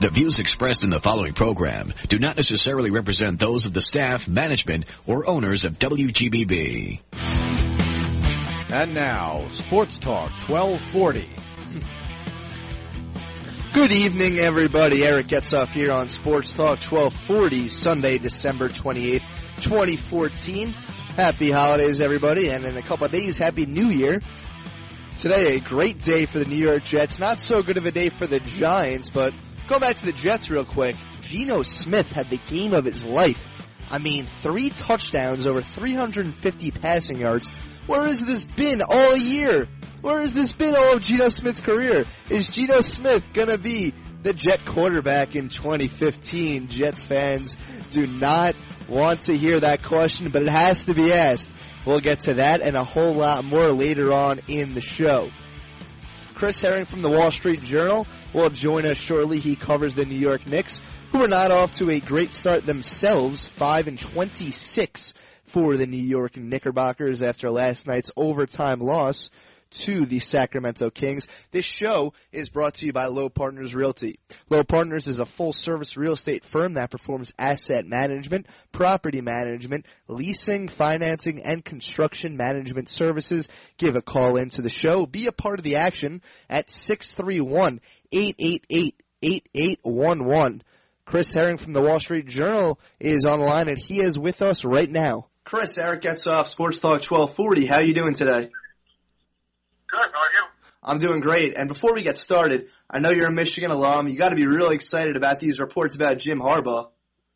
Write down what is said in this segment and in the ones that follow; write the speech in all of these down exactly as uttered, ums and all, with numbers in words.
The views expressed in the following program do not necessarily represent those of the staff, management, or owners of W G B B. And now, Sports Talk twelve forty. Good evening, everybody. Eric Getzoff here on Sports Talk twelve forty, Sunday, December twenty-eighth, twenty fourteen. Happy holidays, everybody, and in a couple of days, Happy New Year. Today, a great day for the New York Jets. Not so good of a day for the Giants, but go back to the Jets real quick. Geno Smith had the game of his life. I mean, three touchdowns, over three hundred fifty passing yards. Where has this been all year? Where has this been all of Geno Smith's career? Is Geno Smith going to be the Jet quarterback in twenty fifteen? Jets fans do not want to hear that question, but it has to be asked. We'll get to that and a whole lot more later on in the show. Chris Herring from the Wall Street Journal will join us shortly. He covers the New York Knicks, who are not off to a great start themselves, five and twenty-six for the New York Knickerbockers after last night's overtime loss to the Sacramento Kings. This show is brought to you by Lowe Partners Realty. Lowe Partners is a full-service real estate firm that performs asset management, property management, leasing, financing, and construction management services. Give a call into the show. Be a part of the action at six three one, eight eight eight, eight eight one one. Chris Herring from the Wall Street Journal is on the line, and he is with us right now. Chris, Eric Getzoff, Sports Talk twelve forty. How are you doing today? Good, how are you? I'm doing great. And before we get started, I know you're a Michigan alum. You got to be really excited about these reports about Jim Harbaugh.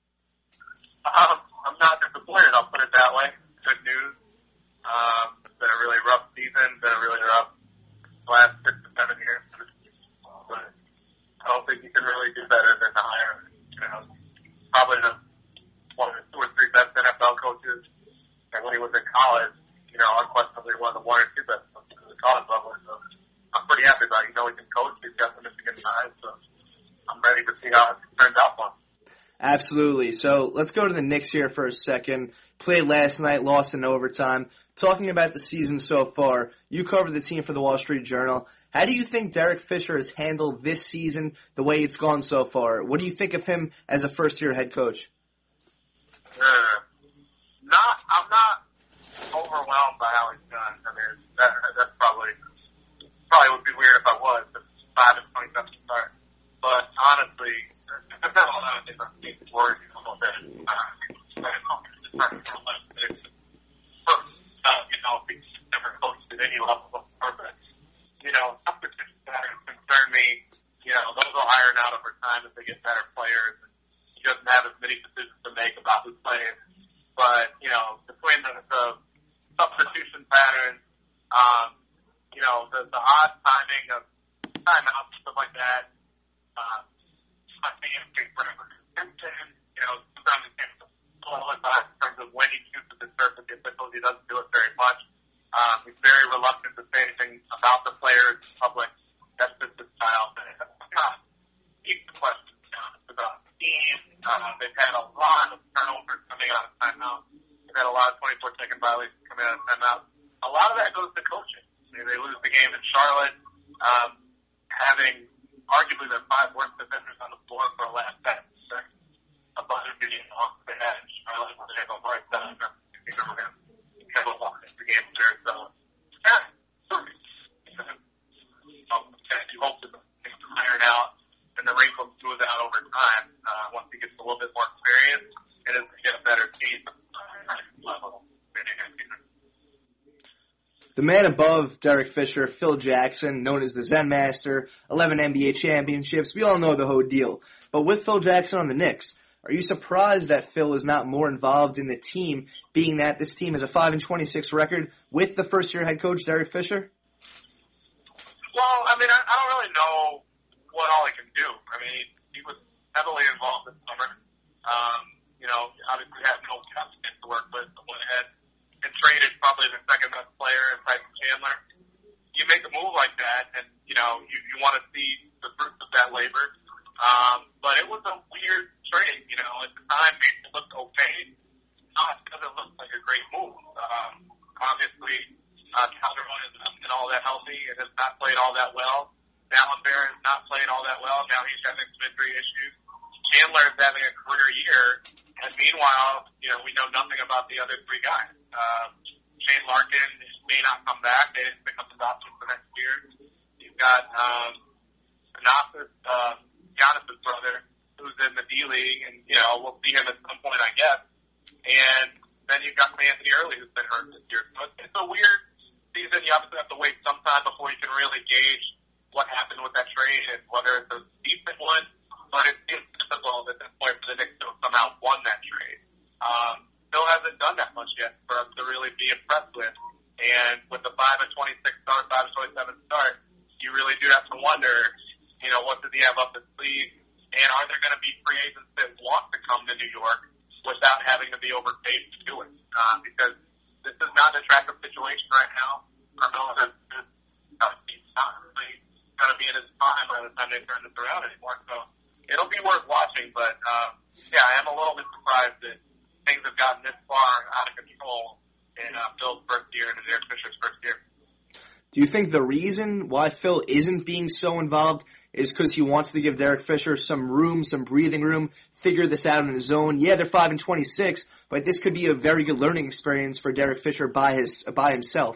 Um, I'm not disappointed, I'll put it that way. Good news. Um, it's been a really rough season, been a really rough last six to seven years. But I don't think you can really do better than to hire, you know, probably the one of the two or three best N F L coaches. And when he was in college, you know, unquestionably one of the one or two best coaches at the college level. So I'm pretty happy about it. You know, he can coach. He's got the Michigan side, so I'm ready to see how it turns out for him. Absolutely. So let's go to the Knicks here for a second. Played last night, lost in overtime. Talking about the season so far, you covered the team for the Wall Street Journal. How do you think Derek Fisher has handled this season, the way it's gone so far? What do you think of him as a first-year head coach? Uh, not, I'm not overwhelmed by how he's done. I mean, that, that's probably probably would be weird if I was. But five and twenty-seven start. But honestly, there's been a lot of different things working a little bit. Uh, uh, you know, he's never coached at any level before, but you know, competition patterns concern me. You know, those will iron out over time as they get better players. And he doesn't have as many decisions to make about who's playing. But, you know, between the, the substitution patterns, um, you know, the, the odd timing of timeouts, stuff like that, uh, I think it's pretty consistent. You know, sometimes it takes a little bit in terms of when he chooses to serve the officials. He doesn't do it very much. Um, he's very reluctant to say anything about the players in public. That's just his style. Not deep questions about the team. Uh, they've had a lot of turnovers coming out of timeout. They've had a lot of twenty-four second violations coming out of timeout. A lot of that goes to coaching. I mean, they lose the game in Charlotte, um, having arguably their five worst defenders on the floor for the last ten seconds. A buzzer beating off they had in Charlotte when they go right down. I think they were going to have a lot of the game there. So, yeah, um, you hope that things iron out and the wrinkles smooth out over time uh, once he gets a little bit more experience and as he gets a better team level. The man above Derek Fisher, Phil Jackson, known as the Zen Master, eleven N B A championships. We all know the whole deal. But with Phil Jackson on the Knicks, are you surprised that Phil is not more involved in the team, being that this team has a five and twenty-six record with the first-year head coach, Derek Fisher? Well, I mean, I, I don't really know what all he can do. I mean, he, he was heavily involved this summer. Um, you know, obviously had no cap space to work with, but went ahead and traded probably the second best player in Tyson Chandler. You make a move like that, and, you know, you, you want to see the fruits of that labor. Um, but it was a weird trade, you know. At the time, it looked okay. Not because it looked like a great move. Um, obviously, uh, Calderon has not been all that healthy and has not played all that well. Dallin Bear is not playing all that well. Now he's having some injury issues. Chandler is having a career year, and meanwhile, you know, we know nothing about the other three guys. Uh, Shane Larkin may not come back. They didn't pick up his option for next year. You've got um, Giannis, uh, Giannis' brother, who's in the D-League, and, you know, we'll see him at some point, I guess. And then you've got Anthony Early, who's been hurt this year. So it's, it's a weird season. You obviously have to wait some time before you can really gauge what happened with that trade and whether it's a decent one, but it seems difficult at this point for the Knicks to have somehow won that trade. Um, Phil hasn't done that much yet for us to really be impressed with, and with the five and twenty-six start, five and twenty-seven start, you really do have to wonder, you know, what does he have up his sleeve, and are there going to be free agents that want to come to New York without having to be overpaid to do it? Uh, because this is not an attractive situation right now. Carmelo has he's not really going to be in his prime by the time they turn this around anymore. So it'll be worth watching. But uh, yeah, I am a little bit surprised that things have gotten this far out of control in uh, Phil's first year and in Derek Fisher's first year. Do you think the reason why Phil isn't being so involved is because he wants to give Derek Fisher some room, some breathing room, figure this out on his own? Yeah, they're five and twenty-six, but this could be a very good learning experience for Derek Fisher by his by himself.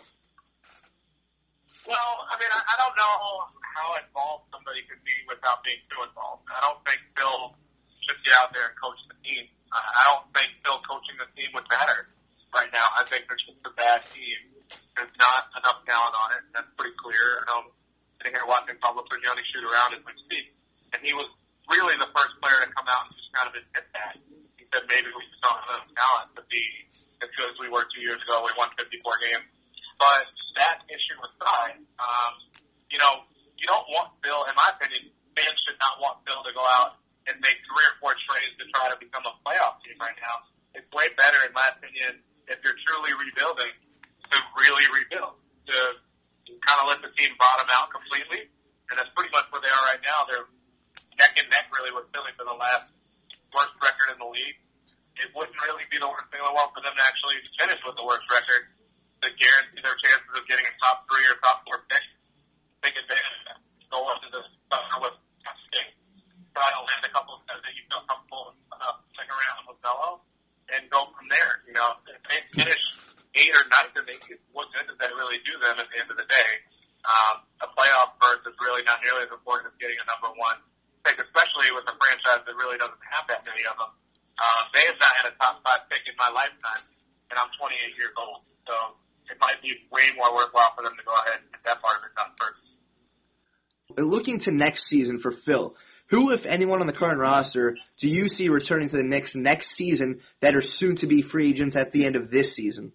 Well, I mean, I, I don't know how involved somebody could be without being too involved. I don't think Phil should get out there and coach the team. Uh, I don't think Phil coaching the team would matter right now. I think they're just a bad team. There's not enough talent on it. That's pretty clear. I'm sitting here watching Pablo Prigioni shoot around as we speak, and he was really the first player to come out and just kind of admit that. He said maybe we just don't have enough talent to be as good as we were two years ago. We won fifty-four games. But that issue aside, um, you know, you don't want Phil, in my opinion, fans should not want Phil to go out and make three or four trades to try to become a playoff team right now. It's way better, in my opinion, if you're truly rebuilding, to really rebuild, to kind of let the team bottom out completely. And that's pretty much where they are right now. They're neck and neck really with Philly for the last worst record in the league. It wouldn't really be the worst thing in the world for them to actually finish with the worst record to guarantee their chances of getting a top three or top four pick. Take advantage of that. Go into the summer with testing. Try to land a couple of guys that you feel comfortable with, uh, stick around with Melo, and go from there. You know, if they finish eight or ninth, then they, what good does that really do them at the end of the day? Um, a playoff berth is really not nearly as important as getting a number one pick, especially with a franchise that really doesn't have that many of them. Uh, they have not had a top five pick in my lifetime, and I'm twenty-eight years old. So it might be way more worthwhile for them to go ahead and get that part of it done first. Looking to next season for Phil, who, if anyone on the current roster, do you see returning to the Knicks next season that are soon to be free agents at the end of this season?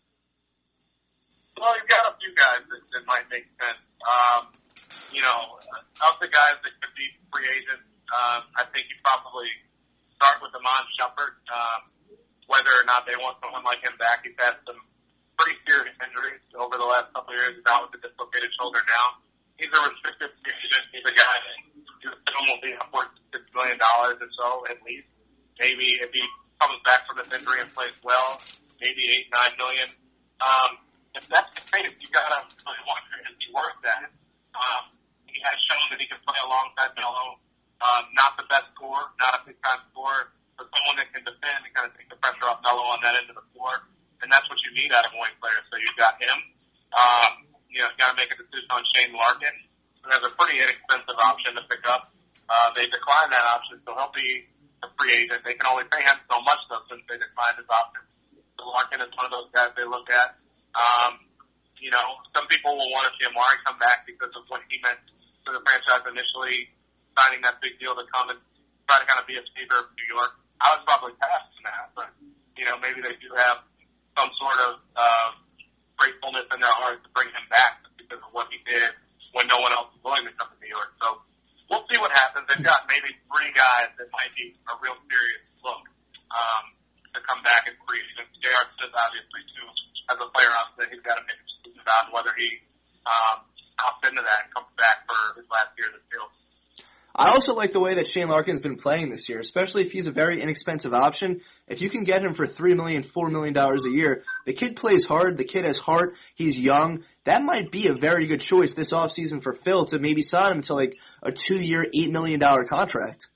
Well, you've got a few guys that, that might make sense. Um, you know, of the guys that could be free agents, um, I think you probably start with Iman Shumpert. Um, whether or not they want someone like him back, he's had some pretty serious injuries over the last couple of years. He's out with a dislocated shoulder now. He's a restricted free agent. He's a guy that his film will be upwards of six million dollars or so at least. Maybe if he comes back from this injury and plays well, maybe eight, nine million. Um, if that's the case, you gotta really wonder, is he worth that? Um, he has shown that he can play alongside Melo. Um, not the best scorer, not a big time scorer, but someone that can defend and kind of take the pressure off Melo on that end of the floor. And that's what you need out of a wing player. So you've got him. Um, you know, you got to make a decision on Shane Larkin, who has a pretty inexpensive option to pick up. Uh, they declined that option, so he'll be a free agent. They can only pay him so much, though, since they declined his option. So Larkin is one of those guys they look at. Um, you know, some people will want to see Amari come back because of what he meant to the franchise initially, signing that big deal to come and try to kind of be a savior of New York. I would probably pass on that, but, you know, maybe they do have some sort of uh, gratefulness in their heart to bring him back because of what he did when no one else was willing to come to New York. So we'll see what happens. They've got maybe three guys that might be a real serious look um, to come back and free agents. J R. Smith, obviously, too, as a player option, he's got to make a decision about whether he um, opts into that and comes back for his last year in the field. I also like the way that Shane Larkin's been playing this year, especially if he's a very inexpensive option. If you can get him for three million dollars, four million dollars a year, the kid plays hard, the kid has heart, he's young. That might be a very good choice this offseason for Phil to maybe sign him to like a two-year, eight million dollars contract.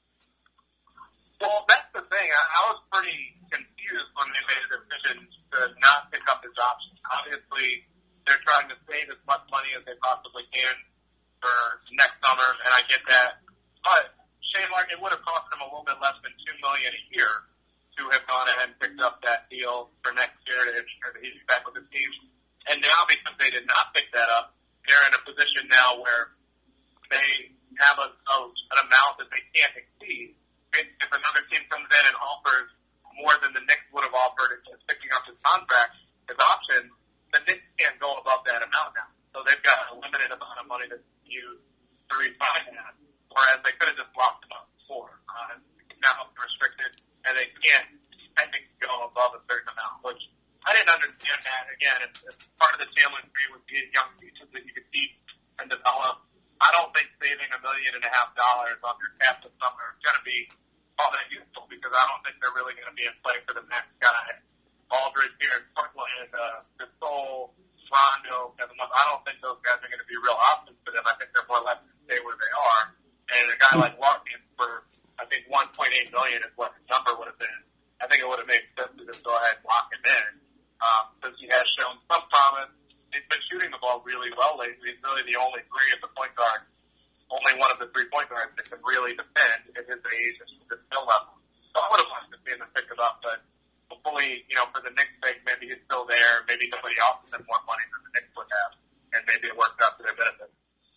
Well, that's the thing. I, I was pretty confused when they made a decision to not pick up his options. Obviously, they're trying to save as much money as they possibly can for next summer, and I get that. But Shane Larkin, it would have cost him a little bit less than two million dollars a year to have gone ahead and picked up that deal for next year to ensure that he's back with the team. And now, because they did not pick that up, they're in a position now where they have a, a, an amount that they can't exceed. If another team comes in and offers more than the Knicks would have offered in picking up his contract, his option, the Knicks can't go above that amount now. So they've got a limited amount of money to use to re-sign that. Whereas they could have just locked them up before. Uh, now it's restricted, and they can't technically go above a certain amount, which I didn't understand that. Again, it's, it's part of the challenge tree with these young pieces that you can teach and develop. I don't think saving a million and a half dollars on your cap this summer is going to be all that useful because I don't think they're really going to be in play for the next guy. Aldridge here, Parkland, uh, Gasol, Rondo, Kevin Love. I don't think those guys are going to be real options for them. I think they're more likely to stay where they are. And a guy like Larkin for, I think, one point eight million dollars is what his number would have been. I think it would have made sense to just go ahead and lock him in um, since he has shown some promise. He's been shooting the ball really well lately. He's really the only three of the point guards, only one of the three point guards that can really defend at his age and at his skill level. So I would have liked to see him pick it up, but hopefully, you know, for the Knicks' sake, maybe he's still there. Maybe nobody else has more money than the Knicks would have, and maybe it works out to their benefit.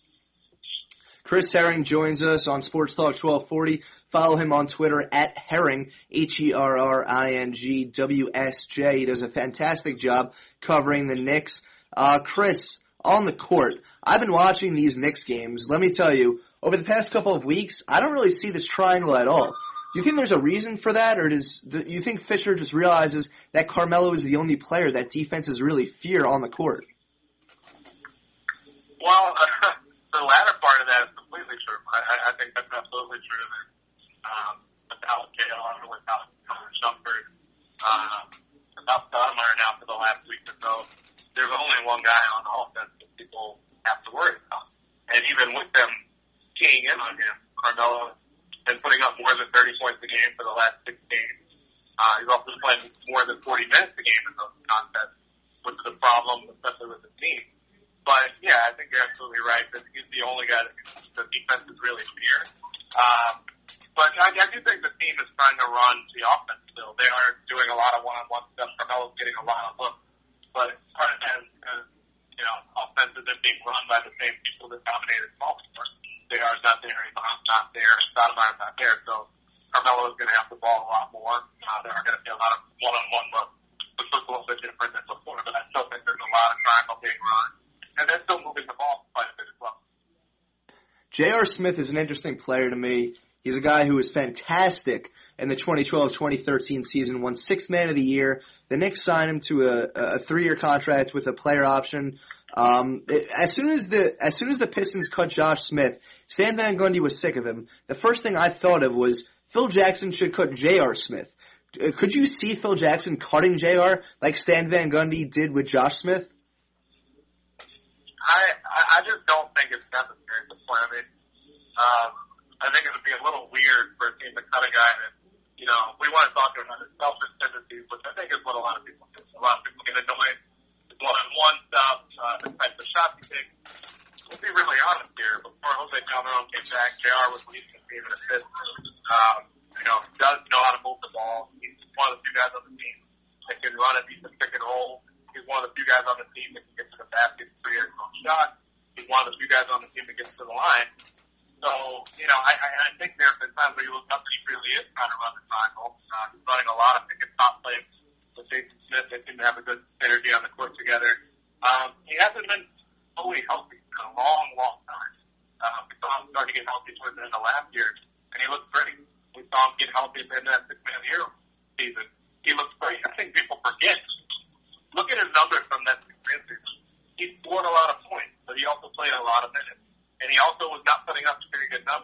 Chris Herring joins us on Sports Talk twelve forty. Follow him on Twitter at Herring, H E R R I N G W S J. He does a fantastic job covering the Knicks. Uh, Chris, on the court, I've been watching these Knicks games. Let me tell you, over the past couple of weeks, I don't really see this triangle at all. Do you think there's a reason for that, or does do you think Fisher just realizes that Carmelo is the only player that defenses really fear on the court? Well, uh, the latter part of that is completely true. I, I think that's absolutely true. That um, without J R, without Shumpert, uh, without Stoudemire now for the last week or so, there's only one guy on offense that people have to worry about. And even with them keying in on him, Carmelo has been putting up more than thirty points a game for the last six games. Uh, he's also playing more than forty minutes a game in those contests, which is a problem, especially with the team. But, yeah, I think you're absolutely right that he's the only guy that the defense is really fear. Um, but I, I do think the team is trying to run the offense still. They are doing a lot of one-on-one stuff. Carmelo's getting a lot of looks. But part of that is because, you know, offenses are being run by the same people that dominated Baltimore. They are not there. Iman's not there. Stoudemire's not there. So Carmelo is going to have the ball a lot more. Uh, there are going to be a lot of one-on-one looks, which looks a little bit different than before. But I still think there's a lot of triangle being run. And they're still moving the ball quite a bit as well. J R. Smith is an interesting player to me. He's a guy who was fantastic in the twenty twelve twenty thirteen season, won Sixth Man of the Year. The Knicks signed him to a, a three-year contract with a player option. Um, it, as soon as the as soon as the Pistons cut Josh Smith, Stan Van Gundy was sick of him. The first thing I thought of was Phil Jackson should cut J R. Smith. Uh, could you see Phil Jackson cutting J R like Stan Van Gundy did with Josh Smith? I, I just don't think it's necessary at this point. I mean, um, I think it would be a little weird for a team to cut a guy that, you know, we want to talk about his selfish tendencies, which I think is what a lot of people do. A lot of people get annoyed with one-on-one stuff, uh, the type of shots he takes. Let's be really honest here. Before Jose Calderon came back, J R was leading the team in assists. Um, you know, does know how to move the ball. He's one of the few guys on the team that can run a decent pick and roll. He's one of the few guys on the team that can get to the basket three or four shots. He's one of the few guys on the team that gets to the line. So, you know, I, I, I think there have been times where you look up and he really is trying to run the triangle. Uh, he's running a lot of pick and pop plays with Jason Smith. They seem to have a good synergy on the court together. Um, he hasn't been fully healthy in a long, long time. Um, we saw him start to get healthy towards the end of last year, and he looked great. We saw him get healthy at the end of that six-man of the year season. He looks great. I think people forget. Look at his numbers from that six-man season. He scored a lot of points, but he also played a lot of minutes. And he also was not putting up very good numbers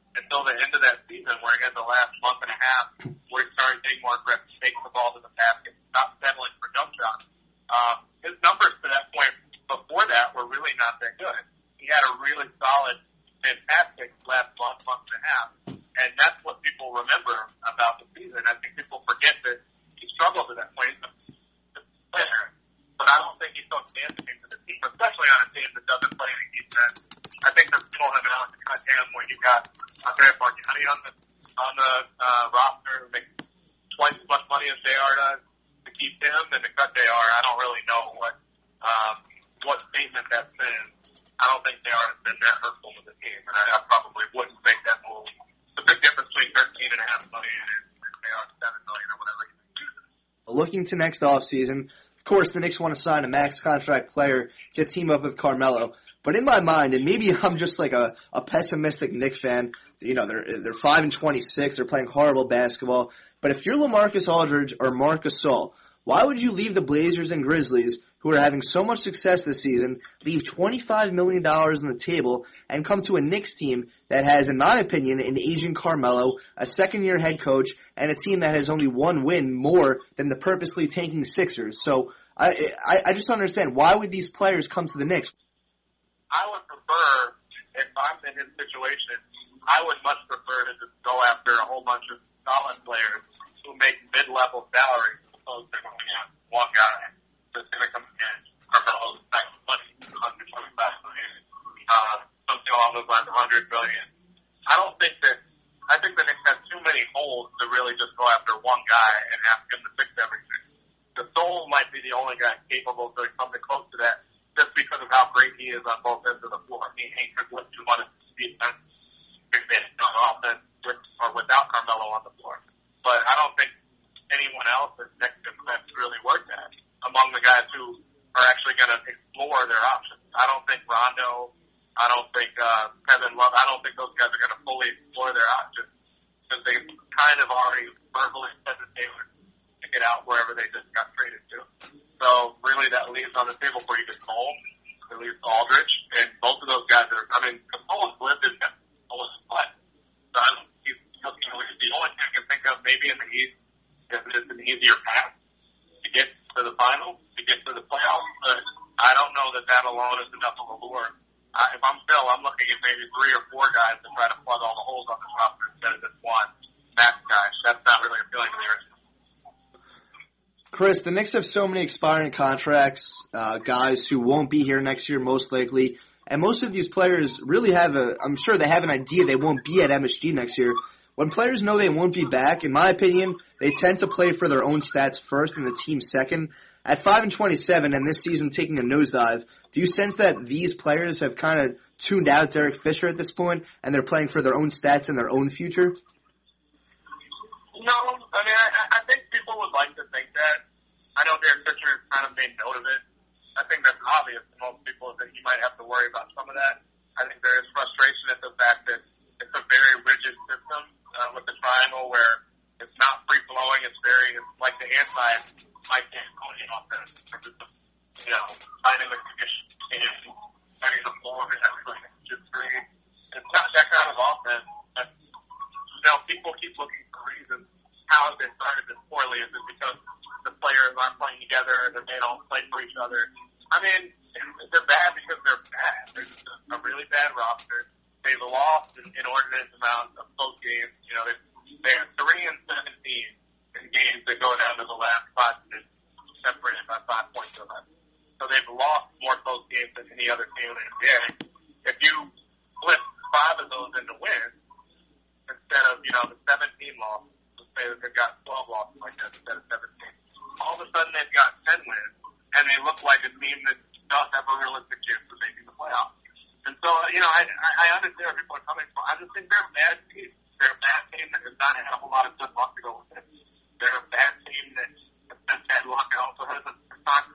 until the end of that season, where again the last month and a half, where he started getting more aggressive, taking the ball to the basket, stopped settling for jump shots. Um, his numbers to that point before that were really not that good. He had a really solid, fantastic last month, month and a half, and that's what people remember about the season. I think people forget that he struggled to that point. He's a player, but I don't think he's so damaging to the team, especially on a team that doesn't play any defense. I think there's still him out to cut him when you got Andre Bargnani on the on the uh, roster, who makes twice as much money as J R does. To keep him and to cut J R, I don't really know what um, what statement that's been. I don't think J R has been that hurtful to the team, and I, I probably wouldn't make that move. It's a big difference between thirteen and a half million and J R seven million or whatever. Looking to next offseason, of course, the Knicks want to sign a max contract player to team up with Carmelo. But in my mind, and maybe I'm just like a, a pessimistic Knicks fan, you know, they're they're five and twenty-six, they're playing horrible basketball. But if you're LaMarcus Aldridge or Marc Gasol, why would you leave the Blazers and Grizzlies, who are having so much success this season, leave twenty-five million dollars on the table and come to a Knicks team that has, in my opinion, an aging Carmelo, a second-year head coach, and a team that has only one win more than the purposely tanking Sixers? So I I, I just don't understand, why would these players come to the Knicks? I would prefer, if I'm in his situation, I would much prefer to just go after a whole bunch of solid players who make mid-level salaries, as opposed to going after one guy that's going to come in Carmelo's next money, one hundred twenty-five million dollars, uh, something along those lines, one hundred billion dollars. I don't think that, I think the Knicks have too many holes to really just go after one guy and ask him to fix everything. The Soul might be the only guy capable of doing something close to that, just because of how great he is on both ends of the floor. He anchors what you want to see on offense with or without Carmelo on the floor. But I don't think anyone else is next to him that's really worked at among the guys who are actually going to explore their options. I don't think Rondo, I don't think uh, Kevin Love, I don't think those guys are going to fully explore their options because they kind of already verbally said that they would stick it out wherever they just got traded to. So really that leaves on the table for you to Cole, at least Aldridge, and both of those guys are, I mean, Cole has lived in that Cole is flat. So I don't, he's, he's the only thing I can think of maybe in the East is it's an easier path to get to the finals, to get to the playoffs, but I don't know that that alone is enough of a lure. I, if I'm Phil, I'm looking at maybe three or four guys to try to plug all the holes on the roster instead of just one max guy. That's not really appealing to me right now. Chris, the Knicks have so many expiring contracts, uh, guys who won't be here next year most likely, and most of these players really have a, I'm sure they have an idea they won't be at M S G next year. When players know they won't be back, in my opinion, they tend to play for their own stats first and the team second. At five and twenty-seven and this season taking a nosedive, do you sense that these players have kind of tuned out Derek Fisher at this point and they're playing for their own stats and their own future? No, I mean, I, I think people would like to think that. I know Derek Fisher has kind of made note of it. I think that's obvious to most people that he might have to worry about some of that. I think there is frustration at the fact that it's a very rigid system uh, with the triangle where it's not free-flowing. It's very, it's like the anti Mike D'Antoni offense. You know, finding the conditions and finding the floor and everything. Just free. It's not that kind of offense. But, you know, people keep looking for reasons. How have they started this poorly? Is it because the players aren't playing together and they don't play for each other? I mean, they're bad because they're bad. They're just a really bad roster. They've lost an inordinate amount of close games. You know, they're three and seventeen in games that go down to the last five minutes, separated by five points or less. So they've lost more close games than any other team in the N B A. If you flip five of those into wins instead of, you know, the seventeen losses, let's say that they've got twelve losses like that instead of seventeen, all of a sudden they've got ten wins, and they look like a team that does have a realistic chance of making the playoffs. And so, you know, I, I understand where people are coming from. I just think they're a bad team. They're a bad team that has not had a whole lot of good luck to go with it. They're a bad team that has had luck and also has a time.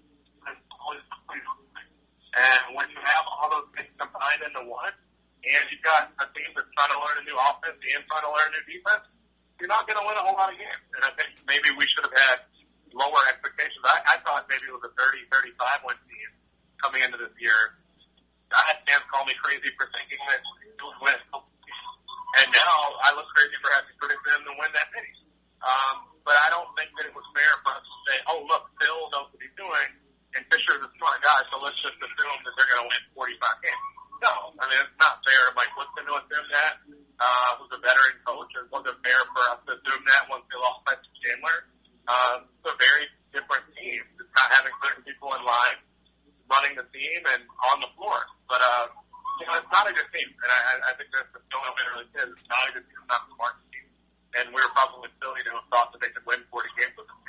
And when you have all those things combined into one, and you've got a team that's trying to learn a new offense and trying to learn a new defense, you're not going to win a whole lot of games. And I think maybe we should have had lower expectations. I, I thought maybe it was a thirty, thirty-five win team coming into this year. I had fans call me crazy for thinking that it would win. And now I look crazy for having predicted him to win that many. Um, but I don't think that it was fair for us to say, oh, look, Phil knows what he's doing, and Fisher's a smart guy, so let's just assume that they're going to win forty-five games. No, I mean, it's not fair. Mike Woodson to assume that, uh, who's a veteran coach. It wasn't fair for us to assume that once they lost Tyson Chandler. Uh, it's a very different team. It's not having certain people in line running the team and on the floor. But, uh, you know, it's not a good team. And I, I think that's the no one really is. It's not a good team. It's not a smart team. And we were probably silly to have thought that they could win forty games with them.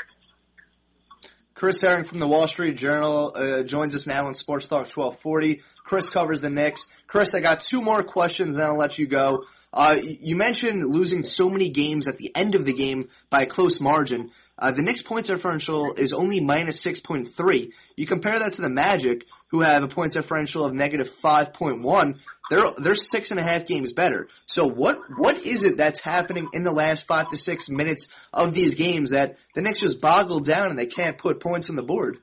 Chris Herring from the Wall Street Journal uh, joins us now on Sports Talk twelve forty. Chris covers the Knicks. Chris, I got two more questions, then I'll let you go. Uh, you mentioned losing so many games at the end of the game by a close margin. Uh, the Knicks' points differential is only minus six point three. You compare that to the Magic, who have a points differential of negative five point one. They're they're six and a half games better. So what what is it that's happening in the last five to six minutes of these games that the Knicks just boggle down and they can't put points on the board?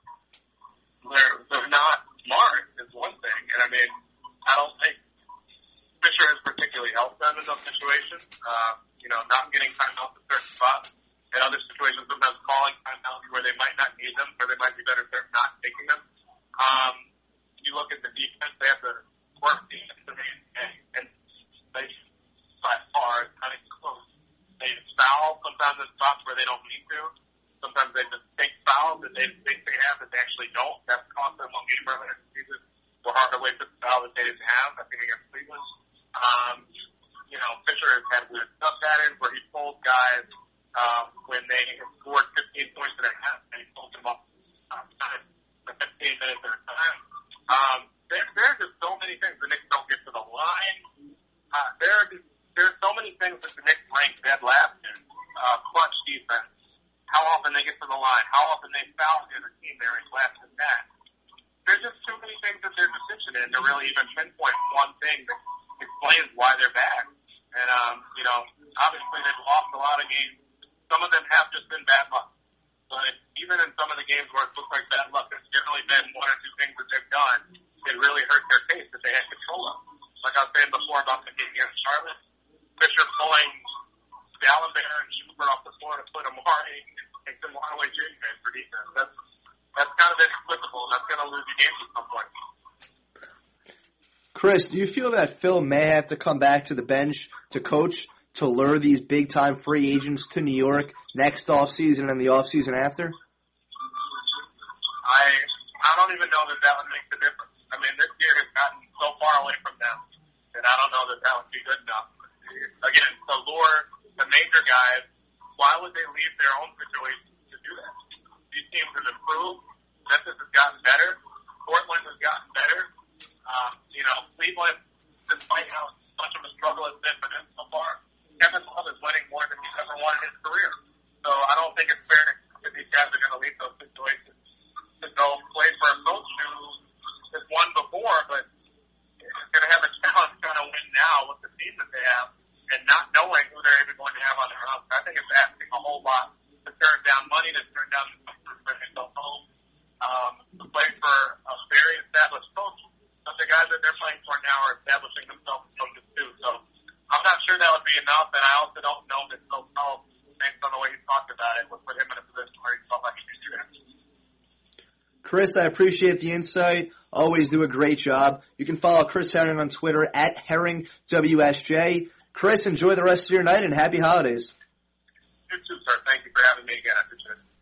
They're they're not smart is one thing, and I mean I don't think Fisher has particularly helped them in those situations. Uh, you know, not getting timeouts at certain spots. In other situations, sometimes calling timeouts where they might not need them, or they might be better served not taking them. Um, you look at the defense; they have the worst defense in the N B A, and they, by far, kind of close. They foul sometimes in spots where they don't need to. Sometimes they just take fouls that they think they have that they actually don't. That's cost them one game earlier in the season. Or Hardaway took the foul that they didn't have. I think against Cleveland. Um, you know, Fisher has had weird stuff at it where he pulled guys. Um, when they scored fifteen points in a half, and he pulled them up um, time for fifteen minutes at a time. Um, there, there are just so many things the Knicks don't get to the line. Uh, there are just, there are so many things that the Knicks rank dead last in. Uh, clutch defense, how often they get to the line, how often they foul the other team, they're last in that. There's just too many things that they're deficient in to really even pinpoint one thing that explains why they're bad. And, um, you know, obviously they've lost a lot of games. Some of them have just been bad luck. But even in some of the games where it looks like bad luck, there's generally been one or two things that they've done that really hurt their case that they had control of. Like I was saying before about the game against Charlotte, Fisher pulling Gallinari and Schubert off the floor to put Amari and Tim Hardaway Junior for defense. That's, that's kind of inexplicable. That's going to lose you games at some point. Chris, do you feel that Phil may have to come back to the bench to coach to lure these big-time free agents to New York next offseason and the offseason after? I I don't even know that that would make the difference. I mean, this year has gotten so far away from them that I don't know that that would be good enough. Again, to lure the major guys, why would they leave their own situations to do that? These teams have improved. Memphis has gotten better. Portland has gotten better. Um, you know, Cleveland, despite how much of a struggle it's been for them so far, Kevin Love is winning more than he's ever won in his career. So I don't think it's fair that these guys are going to leave those situations to go play for a coach who has won before, but is going to have a challenge trying to win now with the team that they have and not knowing who they're even going to have on their own. I think it's asking a whole lot to turn down money, to turn down the for himself home, um, to play for a very established coach. But the guys that they're playing for now are establishing themselves as coaches too. So I'm not sure that would be enough, and I also don't know that Phil Powell, based on the way he talked about it, would put him in a position where he felt like he could do that. Chris, I appreciate the insight. Always do a great job. You can follow Chris Herring on Twitter at Herring W S J. Chris, enjoy the rest of your night and happy holidays. You too, sir. Thank you for having me again. I appreciate it.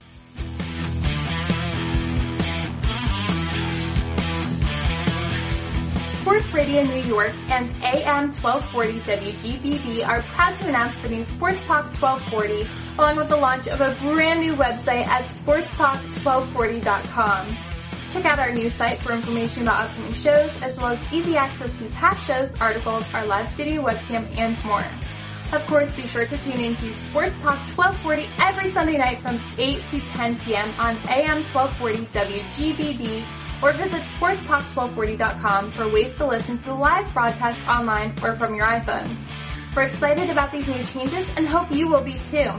Sports Radio New York and A M twelve forty W G B B are proud to announce the new Sports Talk twelve forty, along with the launch of a brand new website at sports talk twelve forty dot com. Check out our new site for information about upcoming shows, as well as easy access to past shows, articles, our live studio webcam, and more. Of course, be sure to tune in to Sports Talk twelve forty every Sunday night from eight to ten p.m. on A M twelve forty W G B B, or visit sports talk twelve forty dot com for ways to listen to the live broadcast online or from your iPhone. We're excited about these new changes and hope you will be too.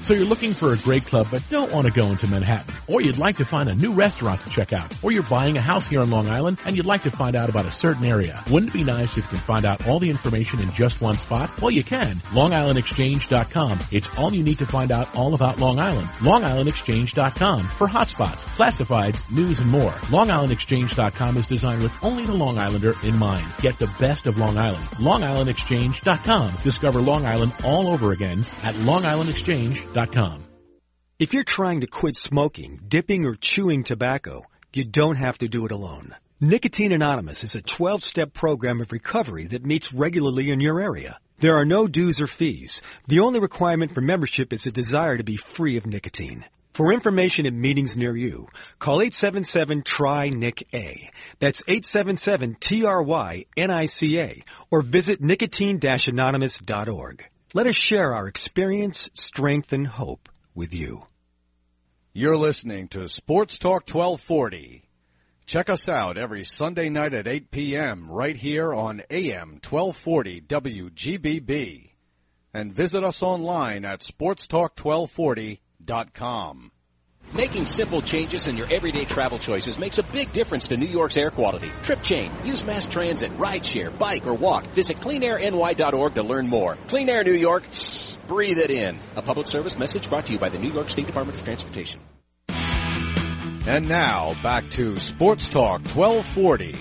So you're looking for a great club but don't want to go into Manhattan, or you'd like to find a new restaurant to check out, or you're buying a house here on Long Island and you'd like to find out about a certain area. Wouldn't it be nice if you can find out all the information in just one spot? Well, you can. Long Island Exchange dot com. It's all you need to find out all about Long Island. Long Island Exchange dot com for hotspots, classifieds, news, and more. Long Island Exchange dot com is designed with only the Long Islander in mind. Get the best of Long Island. Long Island Exchange dot com. Discover Long Island all over again at Long Island Exchange dot com. If you're trying to quit smoking, dipping, or chewing tobacco, you don't have to do it alone. Nicotine Anonymous is a twelve-step program of recovery that meets regularly in your area. There are no dues or fees. The only requirement for membership is a desire to be free of nicotine. For information at meetings near you, call eight seven seven, T R Y, N I C A. That's eight seven seven, T R Y, N I C A, or visit nicotine dash anonymous dot org. Let us share our experience, strength, and hope with you. You're listening to Sports Talk twelve forty. Check us out every Sunday night at eight p.m. right here on A M twelve forty W G B B. And visit us online at sports talk twelve forty dot com. Making simple changes in your everyday travel choices makes a big difference to New York's air quality. Trip change, use mass transit, rideshare, bike, or walk. Visit clean air N Y dot org to learn more. Clean Air New York, breathe it in. A public service message brought to you by the New York State Department of Transportation. And now, back to Sports Talk twelve forty.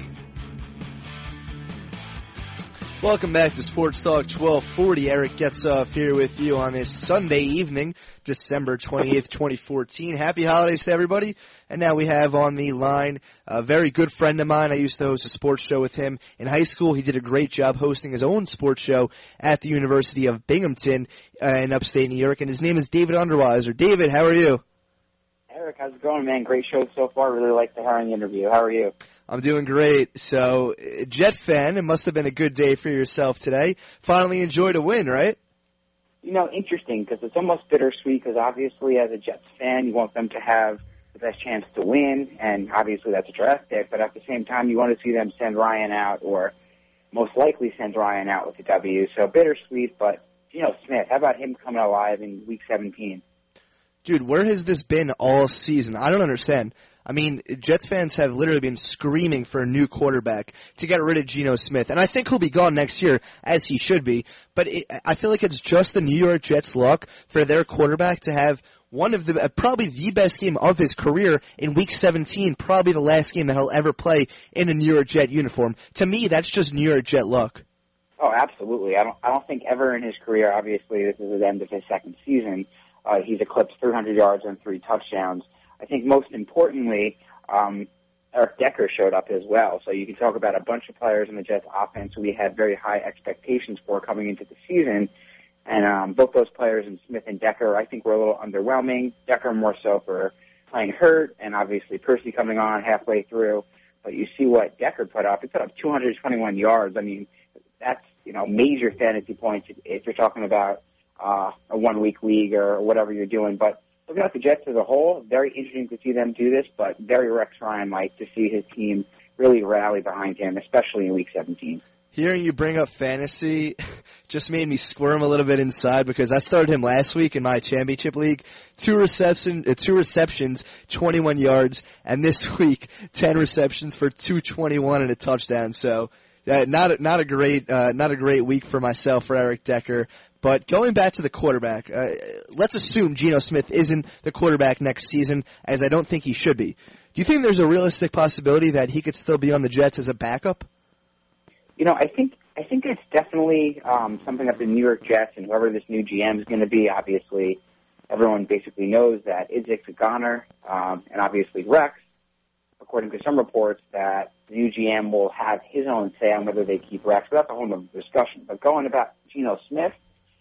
Welcome back to Sports Talk twelve forty. Eric Getzoff here with you on this Sunday evening, December twenty-eighth, twenty fourteen. Happy holidays to everybody. And now we have on the line a very good friend of mine. I used to host a sports show with him in high school. He did a great job hosting his own sports show at the University of Binghamton uh, in upstate New York. And his name is David Underweiser. David, how are you? Eric, how's it going, man? Great show so far. Really like the hiring interview. How are you? I'm doing great. So, Jet fan, it must have been a good day for yourself today. Finally enjoyed a win, right? You know, interesting, because it's almost bittersweet, because obviously as a Jets fan, you want them to have the best chance to win, and obviously that's a draft pick, but at the same time, you want to see them send Ryan out, or most likely send Ryan out with the W. So bittersweet, but Geno Smith, how about him coming alive in Week seventeen? Dude, where has this been all season? I don't understand. I mean, Jets fans have literally been screaming for a new quarterback to get rid of Geno Smith. And I think he'll be gone next year, as he should be. But it, I feel like it's just the New York Jets' luck for their quarterback to have one of the, probably the best game of his career in Week seventeen, probably the last game that he'll ever play in a New York Jet uniform. To me, that's just New York Jet luck. Oh, absolutely. I don't, I don't think ever in his career, obviously this is the end of his second season, uh, he's eclipsed three hundred yards and three touchdowns. I think most importantly, um, Eric Decker showed up as well. So you can talk about a bunch of players in the Jets offense who we had very high expectations for coming into the season. And um, both those players, in Smith and Decker, I think were a little underwhelming. Decker more so for playing hurt, and obviously Percy coming on halfway through. But you see what Decker put up. He put up two hundred twenty-one yards. I mean, that's, you know, major fantasy points if you're talking about uh, a one-week league or whatever you're doing. But looking at the Jets as a whole, very interesting to see them do this, but very Rex Ryan-like to see his team really rally behind him, especially in Week seventeen. Hearing you bring up fantasy just made me squirm a little bit inside because I started him last week in my championship league. Two reception, uh, two receptions, twenty-one yards, and this week ten receptions for two twenty-one and a touchdown. So uh, not a, not a great uh, not a great week for myself for Eric Decker. But going back to the quarterback, uh, let's assume Geno Smith isn't the quarterback next season, as I don't think he should be. Do you think there's a realistic possibility that he could still be on the Jets as a backup? You know, I think I think it's definitely um, something that the New York Jets and whoever this new G M is going to be, obviously, everyone basically knows that Idzik Zagana um, and obviously Rex, according to some reports, that the new G M will have his own say on whether they keep Rex. But that's a whole other discussion. But going about Geno Smith,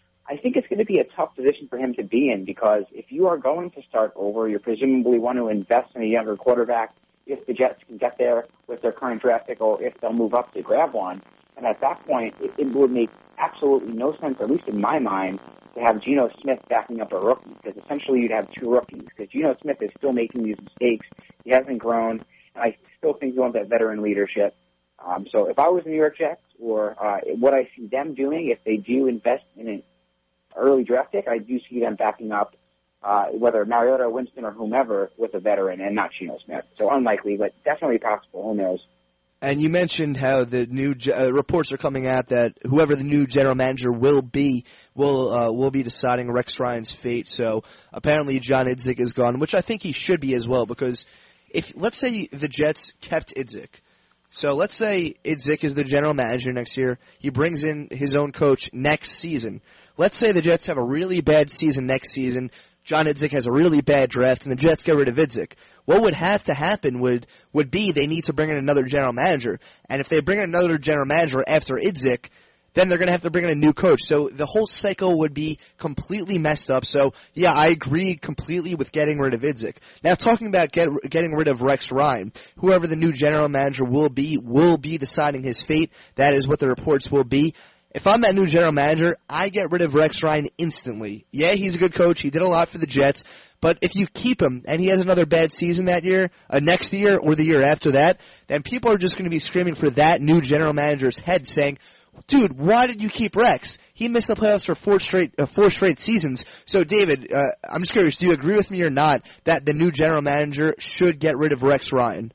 I think it's going to be a tough position for him to be in because if you are going to start over, you presumably want to invest in a younger quarterback if the Jets can get there with their current draft pick or if they'll move up to grab one. And at that point, it, it would make absolutely no sense, at least in my mind, to have Geno Smith backing up a rookie because essentially you'd have two rookies because Geno Smith is still making these mistakes. He hasn't grown, and I still think he wants that veteran leadership. Um, so if I was the New York Jets or uh, what I see them doing, if they do invest in an early draft pick, I do see them backing up uh, whether Mariota, Winston, or whomever, with a veteran and not Geno Smith. So unlikely, but definitely possible. Who knows? And you mentioned how the new uh, reports are coming out that whoever the new general manager will be will uh, will be deciding Rex Ryan's fate. So apparently John Idzik is gone, which I think he should be as well, because if let's say the Jets kept Idzik. So let's say Idzik is the general manager next year. He brings in his own coach next season. Let's say the Jets have a really bad season next season. John Idzik has a really bad draft, and the Jets get rid of Idzik. What would have to happen would would be they need to bring in another general manager. And if they bring in another general manager after Idzik, then they're going to have to bring in a new coach. So the whole cycle would be completely messed up. So, yeah, I agree completely with getting rid of Idzik. Now, talking about get, getting rid of Rex Ryan, whoever the new general manager will be, will be deciding his fate. That is what the reports will be. If I'm that new general manager, I get rid of Rex Ryan instantly. Yeah, he's a good coach. He did a lot for the Jets. But if you keep him and he has another bad season that year, uh, next year or the year after that, then people are just going to be screaming for that new general manager's head saying, dude, why did you keep Rex? He missed the playoffs for four straight uh, four straight seasons. So, David, uh, I'm just curious, do you agree with me or not that the new general manager should get rid of Rex Ryan?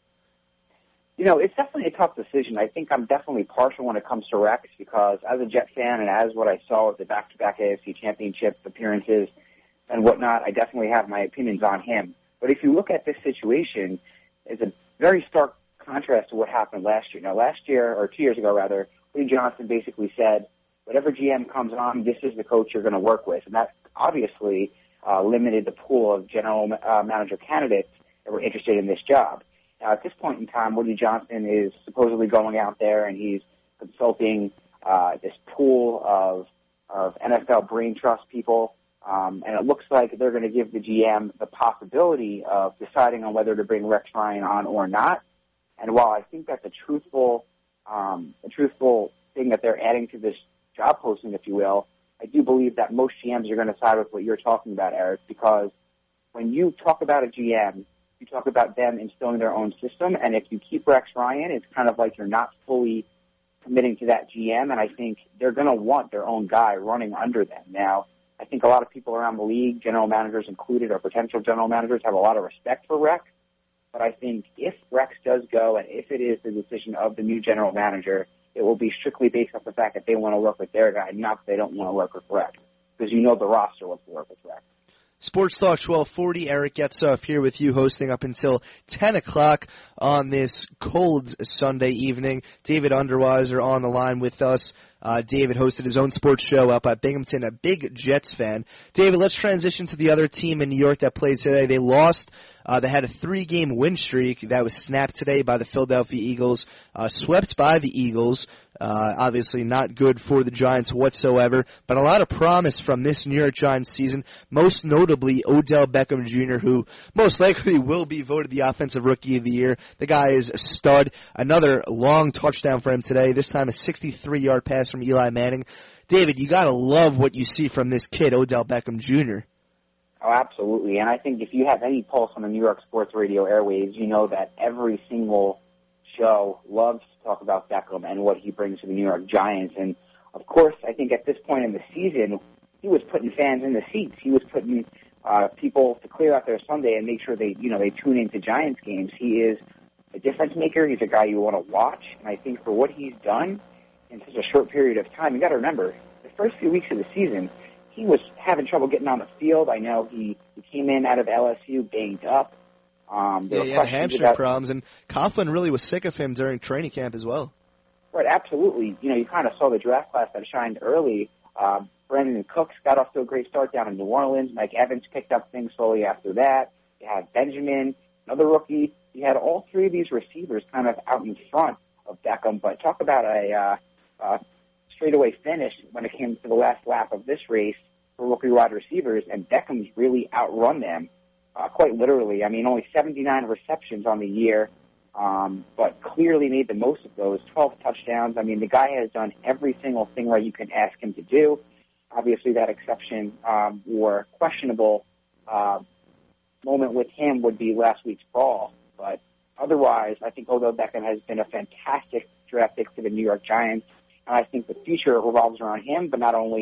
You know, it's definitely a tough decision. I think I'm definitely partial when it comes to Rex because as a Jet fan and as what I saw with the back-to-back A F C Championship appearances and whatnot, I definitely have my opinions on him. But if you look at this situation, it's a very stark contrast to what happened last year. Now, last year, or two years ago rather, Lee Johnson basically said, whatever G M comes on, this is the coach you're going to work with. And that obviously uh, limited the pool of general uh, manager candidates that were interested in this job. Now, at this point in time, Woody Johnson is supposedly going out there and he's consulting uh, this pool of, of N F L brain trust people. Um, and it looks like they're going to give the G M the possibility of deciding on whether to bring Rex Ryan on or not. And while I think that's a truthful, um, a truthful thing that they're adding to this job posting, if you will, I do believe that most G Ms are going to side with what you're talking about, Eric, because when you talk about a G M, you talk about them instilling their own system, and if you keep Rex Ryan, it's kind of like you're not fully committing to that G M, and I think they're going to want their own guy running under them. Now, I think a lot of people around the league, general managers included, or potential general managers, have a lot of respect for Rex, but I think if Rex does go, and if it is the decision of the new general manager, it will be strictly based off the fact that they want to work with their guy, not that they don't want to work with Rex, because you know the roster wants to work with Rex. Sports Talk twelve forty, Eric Getzoff here with you, hosting up until ten o'clock on this cold Sunday evening. David Underweiser on the line with us. Uh, David hosted his own sports show up at Binghamton, a big Jets fan. David, let's transition to the other team in New York that played today. They lost. Uh, they had a three-game win streak that was snapped today by the Philadelphia Eagles, uh, swept by the Eagles. Uh, obviously not good for the Giants whatsoever, but a lot of promise from this New York Giants season, most notably Odell Beckham Junior, who most likely will be voted the Offensive Rookie of the Year. The guy is a stud. Another long touchdown for him today, this time a sixty-three-yard pass from Eli Manning. David, you got to love what you see from this kid, Odell Beckham Junior Oh, absolutely. And I think if you have any pulse on the New York sports radio airwaves, you know that every single show loves to talk about Beckham and what he brings to the New York Giants. And, of course, I think at this point in the season, he was putting fans in the seats. He was putting uh, people to clear out their Sunday and make sure they, you know, they tune into Giants games. He is a difference maker. He's a guy you want to watch. And I think for what he's done in such a short period of time, you got to remember, the first few weeks of the season, he was having trouble getting on the field. I know he, he came in out of L S U banged up. Um, yeah, he had hamstring about, problems, and Coughlin really was sick of him during training camp as well. Right, absolutely. You know, you kind of saw the draft class that shined early. Um, Brandon Cooks got off to a great start down in New Orleans. Mike Evans picked up things slowly after that. You had Benjamin, another rookie. You had all three of these receivers kind of out in front of Beckham. But talk about a uh, uh, straightaway finish when it came to the last lap of this race for rookie wide receivers, and Beckham's really outrun them. Uh, quite literally. I mean, only seventy-nine receptions on the year, um, but clearly made the most of those, twelve touchdowns. I mean, the guy has done every single thing right you can ask him to do. Obviously, that exception um, or questionable uh, moment with him would be last week's brawl. But otherwise, I think Odell Beckham has been a fantastic draft pick for the New York Giants, and I think the future revolves around him, but not only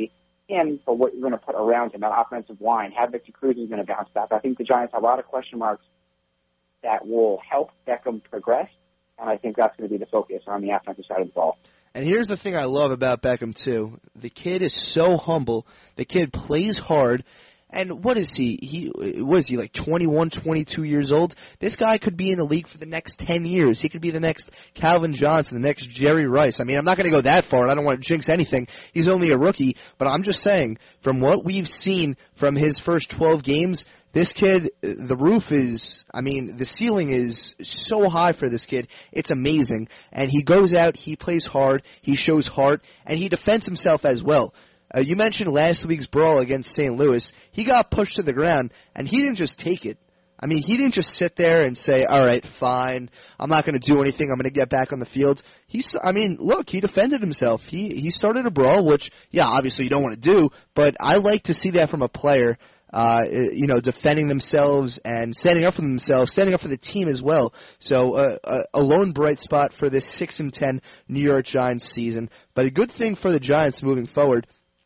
him, but what you're going to put around him, that offensive line, how Victor Cruz is going to bounce back. I think the Giants have a lot of question marks that will help Beckham progress, and I think that's going to be the focus on the offensive side of the ball. And here's the thing I love about Beckham, too. The kid is so humble. The kid plays hard. And what is he? He what is he, like twenty-one, twenty-two years old? This guy could be in the league for the next ten years. He could be the next Calvin Johnson, the next Jerry Rice. I mean, I'm not going to go that far. I don't want to jinx anything. He's only a rookie. But I'm just saying, from what we've seen from his first twelve games, this kid, the roof is, I mean, the ceiling is so high for this kid. It's amazing. And he goes out, he plays hard, he shows heart, and he defends himself as well. Uh, you mentioned last week's brawl against Saint Louis. He got pushed to the ground, and he didn't just take it. I mean, he didn't just sit there and say, all right, fine, I'm not going to do anything, I'm going to get back on the field. He's, I mean, look, he defended himself. He he started a brawl, which, yeah, obviously you don't want to do, but I like to see that from a player, uh, you know, defending themselves and standing up for themselves, standing up for the team as well. So uh, a, a lone bright spot for this six and ten New York Giants season, but a good thing for the Giants moving forward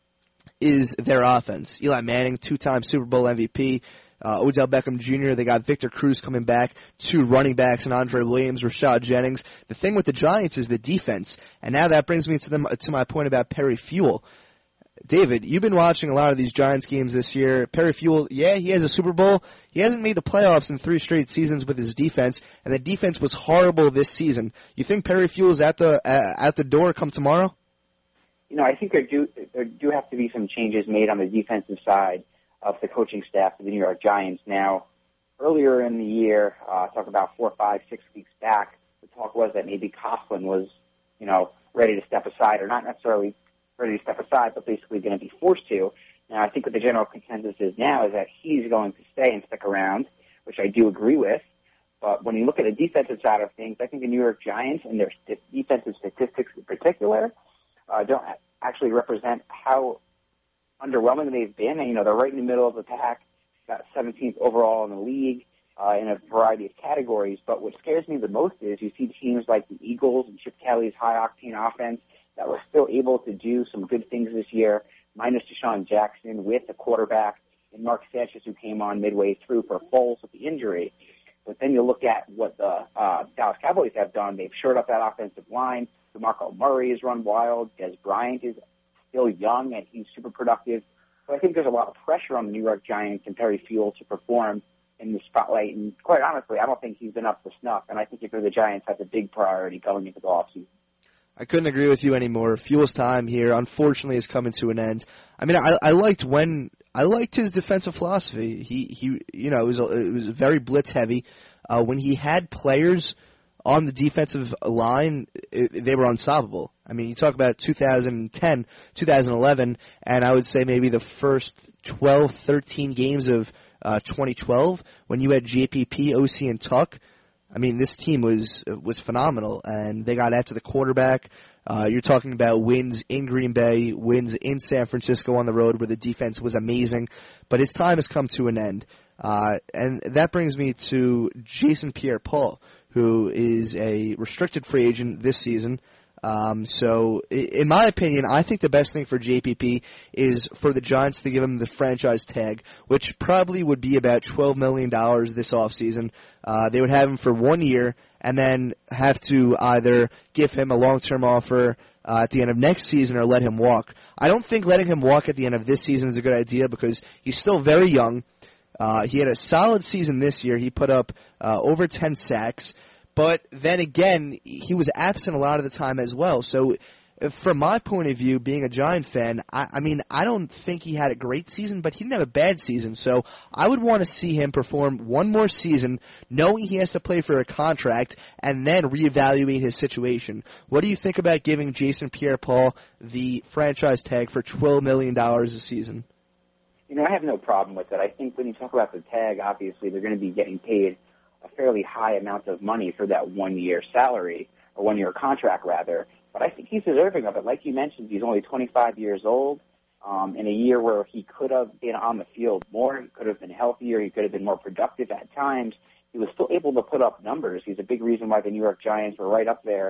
is their offense. Eli Manning, two-time Super Bowl M V P, uh, Odell Beckham Junior They got Victor Cruz coming back, two running backs, and Andre Williams, Rashad Jennings. The thing with the Giants is the defense, and now that brings me to the, to my point about Perry Fewell. David, you've been watching a lot of these Giants games this year. Perry Fewell, yeah, he has a Super Bowl. He hasn't made the playoffs in three straight seasons with his defense, and the defense was horrible this season. You think Perry Fewell's at the uh, at the door come tomorrow? You know, I think there do there do have to be some changes made on the defensive side of the coaching staff of the New York Giants. Now, earlier in the year, uh, talk about four, five, six weeks back, the talk was that maybe Coughlin was, you know, ready to step aside, or not necessarily ready to step aside, but basically going to be forced to. Now, I think what the general consensus is now is that he's going to stay and stick around, which I do agree with. But when you look at the defensive side of things, I think the New York Giants and their st- defensive statistics in particular Uh, don't actually represent how underwhelming they've been. And, you know, they're right in the middle of the pack, got seventeenth overall in the league uh, in a variety of categories. But what scares me the most is you see teams like the Eagles and Chip Kelly's high-octane offense that were still able to do some good things this year, minus Deshaun Jackson with a quarterback and Mark Sanchez, who came on midway through for Foles with the injury. But then you look at what the uh, Dallas Cowboys have done. They've shored up that offensive line. DeMarco Murray has run wild. Des Bryant is still young, and he's super productive. So I think there's a lot of pressure on the New York Giants and Perry Fewell to perform in the spotlight. And quite honestly, I don't think he's been up to snuff. And I think if you're the Giants, that's a big priority going into the offseason. I couldn't agree with you anymore. Fewell's time here, unfortunately, is coming to an end. I mean, I, I liked when I liked his defensive philosophy. He, he, you know, it was it was very blitz heavy. Uh, when he had players on the defensive line, it, they were unstoppable. I mean, you talk about two thousand ten, two thousand eleven, and I would say maybe the first twelve, thirteen games of uh, twenty twelve when you had J P P, O C, and Tuck. I mean, this team was was phenomenal, and they got after the quarterback. Uh, you're talking about wins in Green Bay, wins in San Francisco on the road where the defense was amazing, but his time has come to an end. Uh, and that brings me to Jason Pierre-Paul, who is a restricted free agent this season. Um, so, in my opinion, I think the best thing for J P P is for the Giants to give him the franchise tag, which probably would be about twelve million dollars this offseason. Uh, they would have him for one year and then have to either give him a long-term offer uh, at the end of next season or let him walk. I don't think letting him walk at the end of this season is a good idea because he's still very young. Uh, he had a solid season this year. He put up uh, over ten sacks. But then again, he was absent a lot of the time as well. So from my point of view, being a Giant fan, I, I mean, I don't think he had a great season, but he didn't have a bad season. So I would want to see him perform one more season, knowing he has to play for a contract, and then reevaluate his situation. What do you think about giving Jason Pierre-Paul the franchise tag for twelve million dollars a season? You know, I have no problem with it. I think when you talk about the tag, obviously they're going to be getting paid a fairly high amount of money for that one-year salary, or one-year contract, rather. But I think he's deserving of it. Like you mentioned, he's only twenty-five years old. Um, in a year where he could have been on the field more, he could have been healthier, he could have been more productive at times, he was still able to put up numbers. He's a big reason why the New York Giants were right up there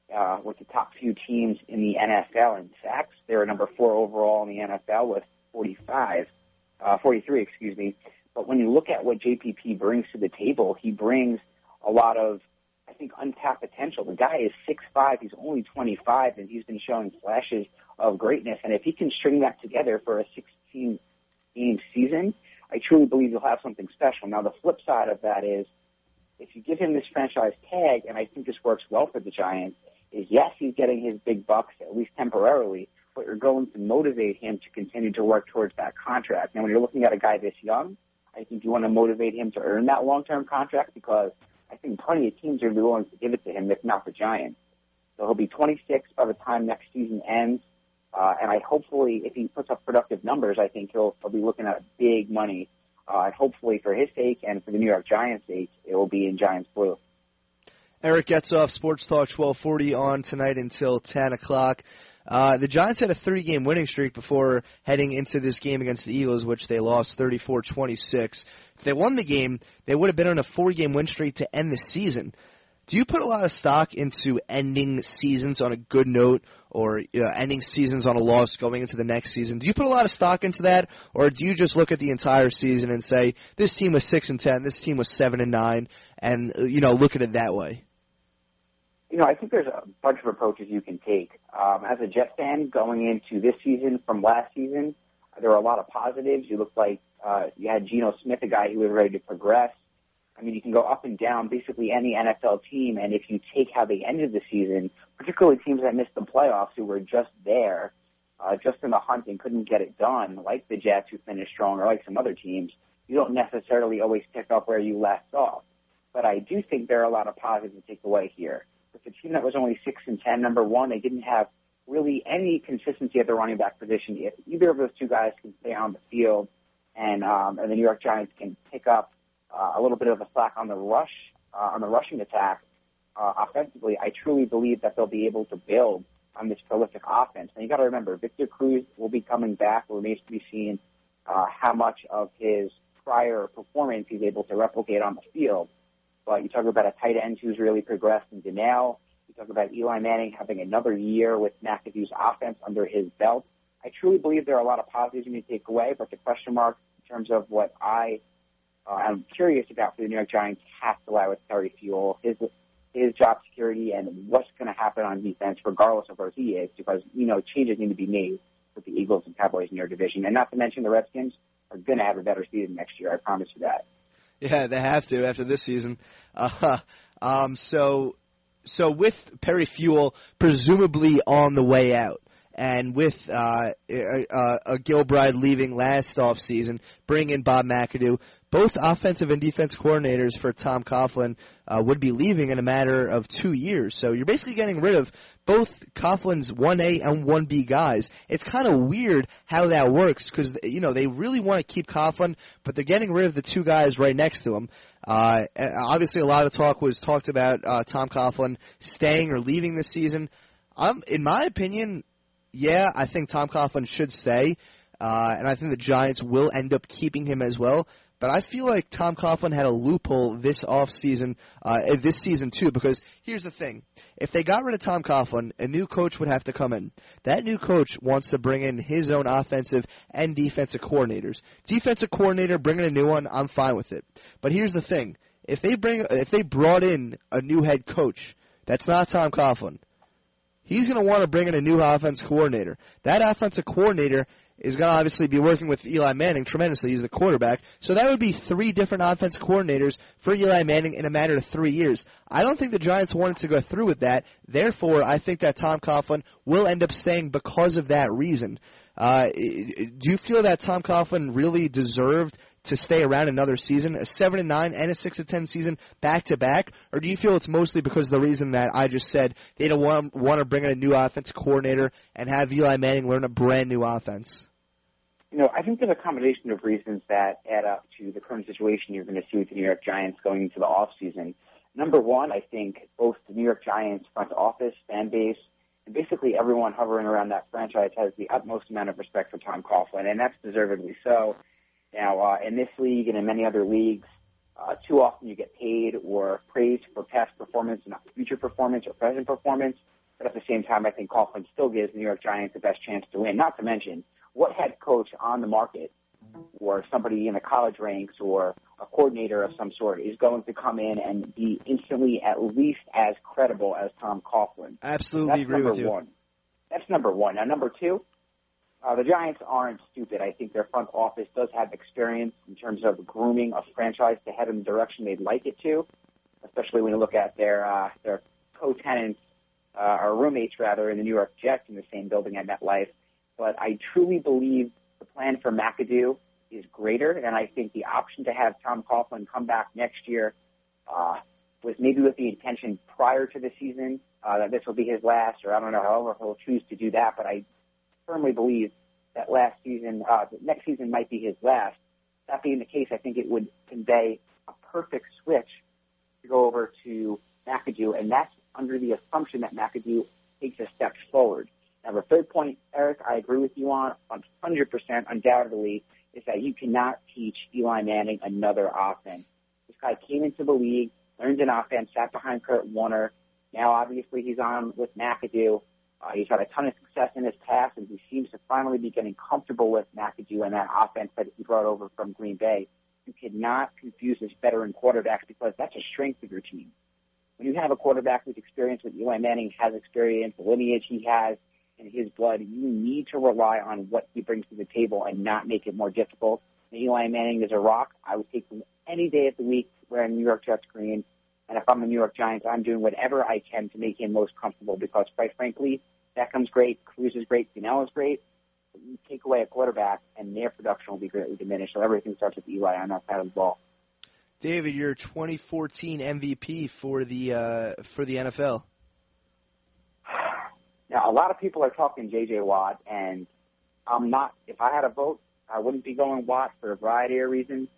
uh, with the top few teams in the N F L in sacks. They're number four overall in the N F L with forty-five, uh, forty-three, excuse me. But when you look at what J P P brings to the table, he brings a lot of, I think, untapped potential. The guy is six five, he's only twenty-five, and he's been showing flashes of greatness. And if he can string that together for a sixteen-game season, I truly believe he'll have something special. Now, the flip side of that is, if you give him this franchise tag, and I think this works well for the Giants, is yes, he's getting his big bucks, at least temporarily, but you're going to motivate him to continue to work towards that contract. Now, when you're looking at a guy this young, I think you want to motivate him to earn that long-term contract, because I think plenty of teams are going to be willing to give it to him, if not the Giants. So he'll be twenty-six by the time next season ends, uh, and I hopefully, if he puts up productive numbers, I think he'll, he'll be looking at big money. Uh, and hopefully for his sake and for the New York Giants' sake, it will be in Giants blue. Eric Getzoff, Sports Talk twelve forty on tonight until ten o'clock. Uh, the Giants had a thirty-game winning streak before heading into this game against the Eagles, which they lost thirty-four twenty-six. If they won the game, they would have been on a four-game win streak to end the season. Do you put a lot of stock into ending seasons on a good note, or uh, ending seasons on a loss going into the next season? Do you put a lot of stock into that, or do you just look at the entire season and say, this team was six and ten, this team was seven and nine, and uh, you know, look at it that way? You know, I think there's a bunch of approaches you can take. Um, as a Jets fan, going into this season from last season, there were a lot of positives. You looked like uh, you had Geno Smith, a guy who was ready to progress. I mean, you can go up and down basically any N F L team, and if you take how they ended the season, particularly teams that missed the playoffs who were just there, uh, just in the hunt and couldn't get it done, like the Jets who finished strong, or like some other teams, you don't necessarily always pick up where you left off. But I do think there are a lot of positives to take away here. With the team that was only six and ten, number one, they didn't have really any consistency at the running back position. If either of those two guys can stay on the field, and um, and the New York Giants can pick up uh, a little bit of a slack on the rush, uh, on the rushing attack, uh, offensively, I truly believe that they'll be able to build on this prolific offense. And you got to remember, Victor Cruz will be coming back. It remains to be seen uh, how much of his prior performance he's able to replicate on the field. But you talk about a tight end who's really progressed in Donnell. You talk about Eli Manning having another year with McAdoo's offense under his belt. I truly believe there are a lot of positives you need to take away, but the question mark in terms of what I uh, am curious about for the New York Giants has to lie with Perry Fewell, his his job security, and what's going to happen on defense, regardless of where he is, because, you know, changes need to be made with the Eagles and Cowboys in your division. And not to mention the Redskins are going to have a better season next year. I promise you that. Yeah, they have to after this season. Uh, um, so, so with Perry Fewell presumably on the way out, and with uh, uh, uh, Gilbride leaving last offseason, bring in Bob McAdoo, both offensive and defense coordinators for Tom Coughlin uh, would be leaving in a matter of two years. So you're basically getting rid of both Coughlin's one A and one B guys. It's kind of weird how that works because, you know, they really want to keep Coughlin, but they're getting rid of the two guys right next to him. Uh, obviously, a lot of talk was talked about uh, Tom Coughlin staying or leaving this season. Um, in my opinion, yeah, I think Tom Coughlin should stay, uh, and I think the Giants will end up keeping him as well. But I feel like Tom Coughlin had a loophole this offseason, uh, this season too, because here's the thing. If they got rid of Tom Coughlin, a new coach would have to come in. That new coach wants to bring in his own offensive and defensive coordinators. Defensive coordinator, bringing a new one, I'm fine with it. But here's the thing. If they bring, if they brought in a new head coach, that's not Tom Coughlin. He's going to want to bring in a new offensive coordinator. That offensive coordinator is going to obviously be working with Eli Manning tremendously. He's the quarterback. So that would be three different offensive coordinators for Eli Manning in a matter of three years. I don't think the Giants wanted to go through with that. Therefore, I think that Tom Coughlin will end up staying because of that reason. Uh, do you feel that Tom Coughlin really deserved to stay around another season, a seven and nine and a six and ten season back to back, or do you feel it's mostly because of the reason that I just said they don't want, want to bring in a new offensive coordinator and have Eli Manning learn a brand new offense? You know, I think there's a combination of reasons that add up to the current situation you're going to see with the New York Giants going into the offseason. Number one, I think both the New York Giants front office, fan base, and basically everyone hovering around that franchise has the utmost amount of respect for Tom Coughlin, and that's deservedly so. Now, uh, in this league and in many other leagues, uh, too often you get paid or praised for past performance and not future performance or present performance. But at the same time, I think Coughlin still gives the New York Giants the best chance to win. Not to mention, what head coach on the market or somebody in the college ranks or a coordinator of some sort is going to come in and be instantly at least as credible as Tom Coughlin? Absolutely That's agree number with you. one. That's number one. Now, number two, uh, the Giants aren't stupid. I think their front office does have experience in terms of grooming a franchise to head in the direction they'd like it to, especially when you look at their uh, their co-tenants, uh, or roommates, rather, in the New York Jets in the same building at MetLife. But I truly believe the plan for McAdoo is greater, and I think the option to have Tom Coughlin come back next year uh, was maybe with the intention prior to the season uh, that this will be his last, or I don't know, however he'll choose to do that, but I firmly believe that last season, uh, that next season might be his last. That being the case, I think it would convey a perfect switch to go over to McAdoo, and that's under the assumption that McAdoo takes a step forward. Now, the third point, Eric, I agree with you on one hundred percent, undoubtedly, is that you cannot teach Eli Manning another offense. This guy came into the league, learned an offense, sat behind Kurt Warner. Now, obviously, he's on with McAdoo. Uh, he's had a ton of success in his past, and he seems to finally be getting comfortable with McAdoo and that offense that he brought over from Green Bay. You cannot confuse this veteran quarterbacks because that's a strength of your team. When you have a quarterback who's experienced with Eli Manning, has experience, the lineage he has in his blood, you need to rely on what he brings to the table and not make it more difficult. And Eli Manning is a rock. I would take him any day of the week wearing New York Jets green. And if I'm the New York Giants, I'm doing whatever I can to make him most comfortable because, quite frankly, Beckham's great, Cruz is great, Gunell is great. But you take away a quarterback, and their production will be greatly diminished. So everything starts with Eli on that side of the ball. David, your twenty fourteen M V P for the uh, for the N F L. Now, a lot of people are talking J J. Watt, and I'm not. If I had a vote, I wouldn't be going Watt for a variety of reasons.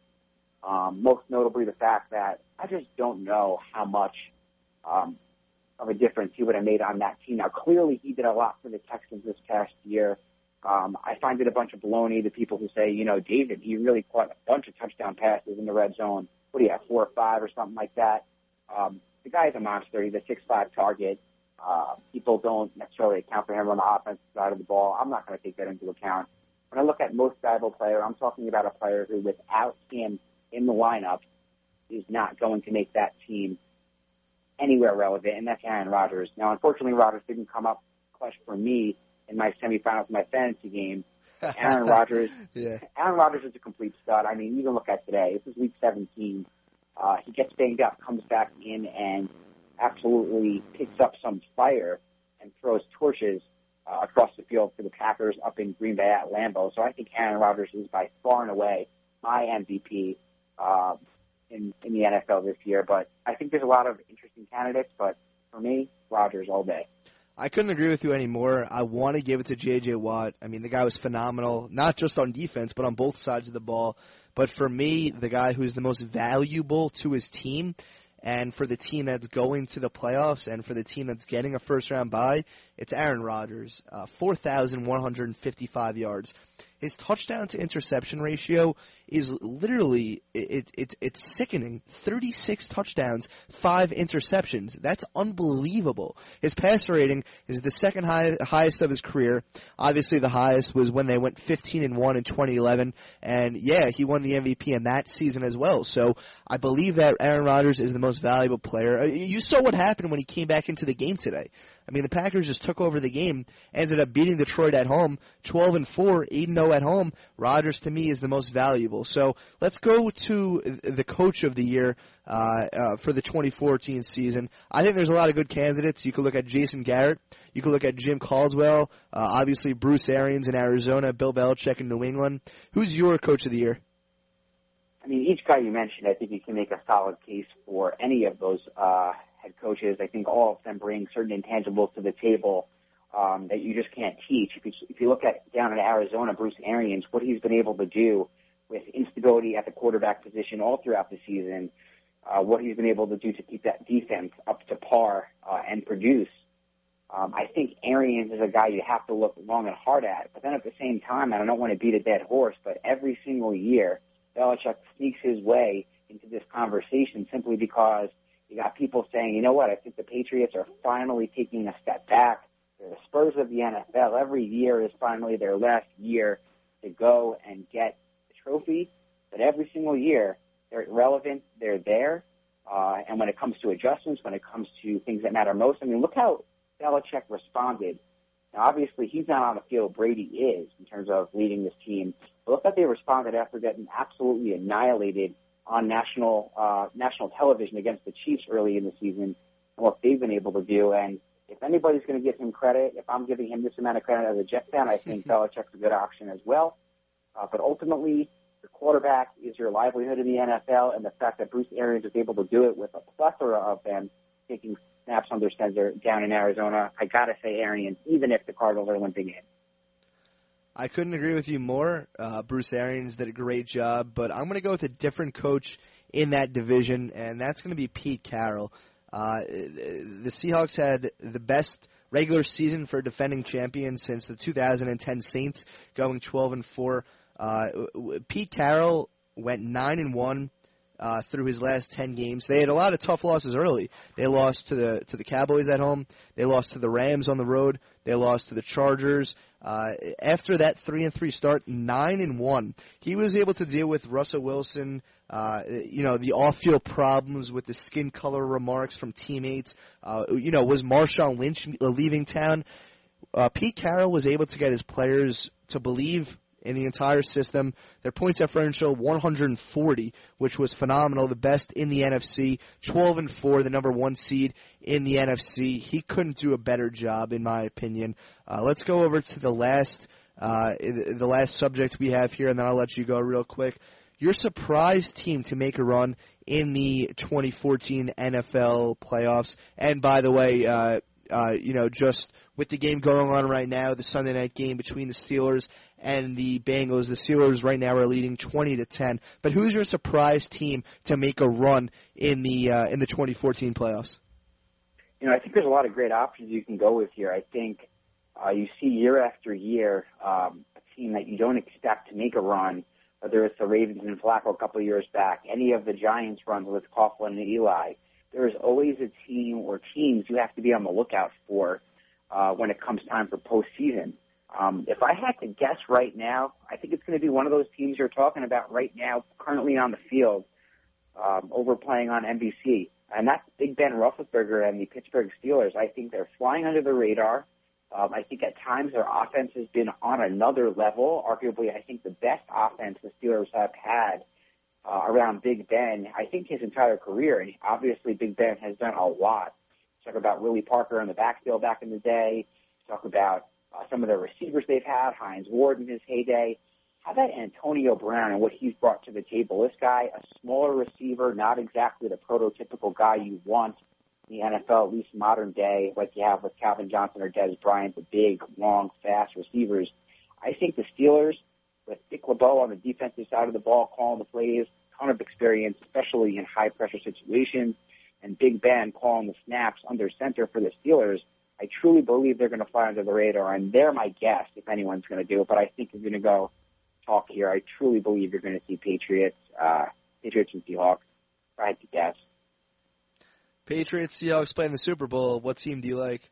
Um, most notably, the fact that I just don't know how much um, of a difference he would have made on that team. Now, clearly, he did a lot for the Texans this past year. Um, I find it a bunch of baloney, the people who say, you know, David, he really caught a bunch of touchdown passes in the red zone. What do you have, four or five or something like that? Um, the guy's a monster. He's a six five target. Uh, people don't necessarily account for him on the offensive side of the ball. I'm not going to take that into account. When I look at most valuable player, I'm talking about a player who, without him in the lineup, is not going to make that team anywhere relevant, and that's Aaron Rodgers. Now, unfortunately, Rodgers didn't come up clutch for me in my semifinals of my fantasy game. Aaron Rodgers, yeah. Aaron Rodgers is a complete stud. I mean, even look at today. This is week seventeen. Uh, he gets banged up, comes back in, and absolutely picks up some fire and throws torches uh, across the field for the Packers up in Green Bay at Lambeau. So I think Aaron Rodgers is by far and away my M V P uh, in, in the N F L this year. But I think there's a lot of interesting candidates, but for me, Rodgers all day. I couldn't agree with you anymore. I want to give it to J J. Watt. I mean, the guy was phenomenal, not just on defense, but on both sides of the ball. But for me, the guy who's the most valuable to his team, and for the team that's going to the playoffs, and for the team that's getting a first-round bye, it's Aaron Rodgers. Uh, four thousand one hundred fifty-five yards. His touchdown-to-interception ratio is literally, it, it, it's sickening. thirty-six touchdowns, five interceptions. That's unbelievable. His passer rating is the second high, highest of his career. Obviously, the highest was when they went fifteen and one in twenty eleven. And, yeah, he won the M V P in that season as well. So I believe that Aaron Rodgers is the most valuable player. You saw what happened when he came back into the game today. I mean, the Packers just took over the game, ended up beating Detroit at home, twelve and four, eight and oh at home. Rodgers, to me, is the most valuable. So let's go to the coach of the year uh, uh, for the twenty fourteen season. I think there's a lot of good candidates. You could look at Jason Garrett. You could look at Jim Caldwell. Uh, obviously, Bruce Arians in Arizona, Bill Belichick in New England. Who's your coach of the year? I mean, each guy you mentioned, I think you can make a solid case for any of those uh, head coaches. I think all of them bring certain intangibles to the table um, that you just can't teach. If you, if you look at down in Arizona, Bruce Arians, what he's been able to do with instability at the quarterback position all throughout the season, uh, what he's been able to do to keep that defense up to par uh, and produce. Um, I think Arians is a guy you have to look long and hard at. But then at the same time, and I don't want to beat a dead horse, but every single year, Belichick sneaks his way into this conversation simply because You got people saying, you know what, I think the Patriots are finally taking a step back. They're the Spurs of the N F L. Every year is finally their last year to go and get the trophy. But every single year, they're relevant, they're there. Uh, and when it comes to adjustments, when it comes to things that matter most, I mean, look how Belichick responded. Now, obviously, he's not on the field. Brady is in terms of leading this team. But look how they responded after getting absolutely annihilated on national uh, national television against the Chiefs early in the season, and what they've been able to do. And if anybody's going to give him credit, if I'm giving him this amount of credit as a Jet fan, I think Belichick's a good option as well. Uh, but ultimately, your quarterback is your livelihood in the N F L, and the fact that Bruce Arians is able to do it with a plethora of them taking snaps under center down in Arizona, I got to say Arians, even if the Cardinals are limping in. I couldn't agree with you more. Uh, Bruce Arians did a great job, but I'm going to go with a different coach in that division, and that's going to be Pete Carroll. Uh, the Seahawks had the best regular season for defending champions since the two thousand ten Saints, going twelve and four. Uh, Pete Carroll went nine and one uh, through his last ten games. They had a lot of tough losses early. They lost to the to the Cowboys at home. They lost to the Rams on the road. They lost to the Chargers. Uh, after that three and three start, nine and one, he was able to deal with Russell Wilson. Uh, you know, the off-field problems with the skin color remarks from teammates. Uh, you know, was Marshawn Lynch leaving town? Uh, Pete Carroll was able to get his players to believe in the entire system. Their points differential one hundred forty, which was phenomenal, the best in the N F C. twelve and four, the number one seed in the N F C. He couldn't do a better job, in my opinion. Uh, let's go over to the last, uh, the last subject we have here, and then I'll let you go real quick. Your surprise team to make a run in the twenty fourteen N F L playoffs. And by the way, uh, uh, you know, just with the game going on right now, the Sunday night game between the Steelers and the Bengals, the Steelers right now are leading twenty to ten. But who's your surprise team to make a run in the uh, in the twenty fourteen playoffs? You know, I think there's a lot of great options you can go with here. I think uh, you see year after year um, a team that you don't expect to make a run, whether it's the Ravens and Flacco a couple of years back, any of the Giants runs with Coughlin and Eli. There's always a team or teams you have to be on the lookout for uh, when it comes time for postseason. Um, if I had to guess right now, I think it's going to be one of those teams you're talking about right now, currently on the field, um, over playing on N B C. And that's Big Ben Roethlisberger and the Pittsburgh Steelers. I think they're flying under the radar. Um, I think at times their offense has been on another level. Arguably, I think the best offense the Steelers have had uh, around Big Ben, I think his entire career. And obviously, Big Ben has done a lot. Talk about Willie Parker in the backfield back in the day. Talk about uh, some of the receivers they've had, Hines Ward in his heyday. How about Antonio Brown and what he's brought to the table? This guy, a smaller receiver, not exactly the prototypical guy you want in the N F L, at least modern day, like you have with Calvin Johnson or Dez Bryant, the big, long, fast receivers. I think the Steelers, with Dick LeBeau on the defensive side of the ball, calling the plays, ton of experience, especially in high-pressure situations, and Big Ben calling the snaps under center for the Steelers, I truly believe they're going to fly under the radar, and they're my guess if anyone's going to do it. But I think you're going to go talk here. I truly believe you're going to see Patriots, uh, Patriots and Seahawks. If I had to guess. Patriots, Seahawks playing the Super Bowl. What team do you like?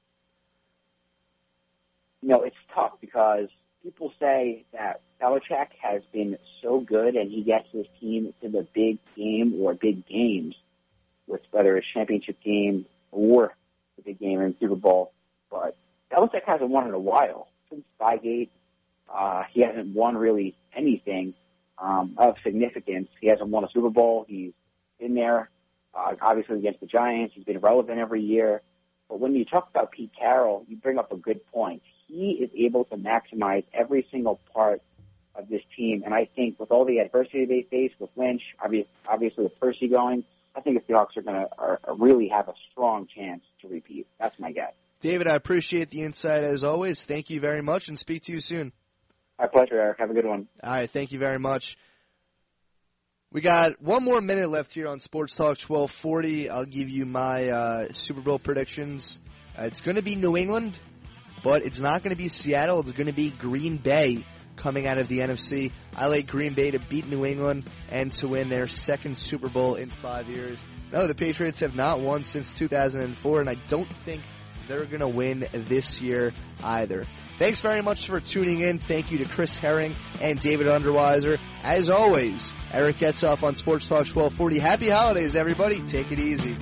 You know, it's tough because people say that Belichick has been so good and he gets his team to the big game or big games, with whether it's championship game or the big game in the Super Bowl. But Belichick hasn't won in a while. Since Spygate, uh, he hasn't won really anything um, of significance. He hasn't won a Super Bowl. He's been there, uh, obviously, against the Giants. He's been relevant every year. But when you talk about Pete Carroll, you bring up a good point. He is able to maximize every single part of this team. And I think with all the adversity they face with Lynch, obviously with Percy going, I think the Seahawks are going to are, are really have a strong chance to repeat. That's my guess. David, I appreciate the insight as always. Thank you very much, and speak to you soon. My pleasure, Eric. Have a good one. All right, thank you very much. We got one more minute left here on Sports Talk twelve forty. I'll give you my uh, Super Bowl predictions. Uh, it's going to be New England, but it's not going to be Seattle. It's going to be Green Bay. coming out of the N F C. I like Green Bay to beat New England and to win their second Super Bowl in five years. No, the Patriots have not won since two thousand four, and I don't think they're going to win this year either. Thanks very much for tuning in. Thank you to Chris Herring and David Underweiser. As always, Eric Getzoff on Sports Talk twelve forty. Happy holidays, everybody. Take it easy.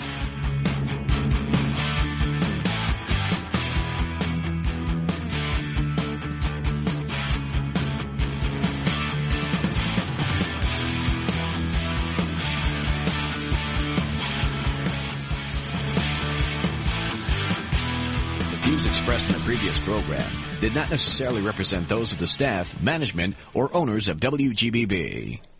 Expressed in the previous program did not necessarily represent those of the staff, management, or owners of W G B B.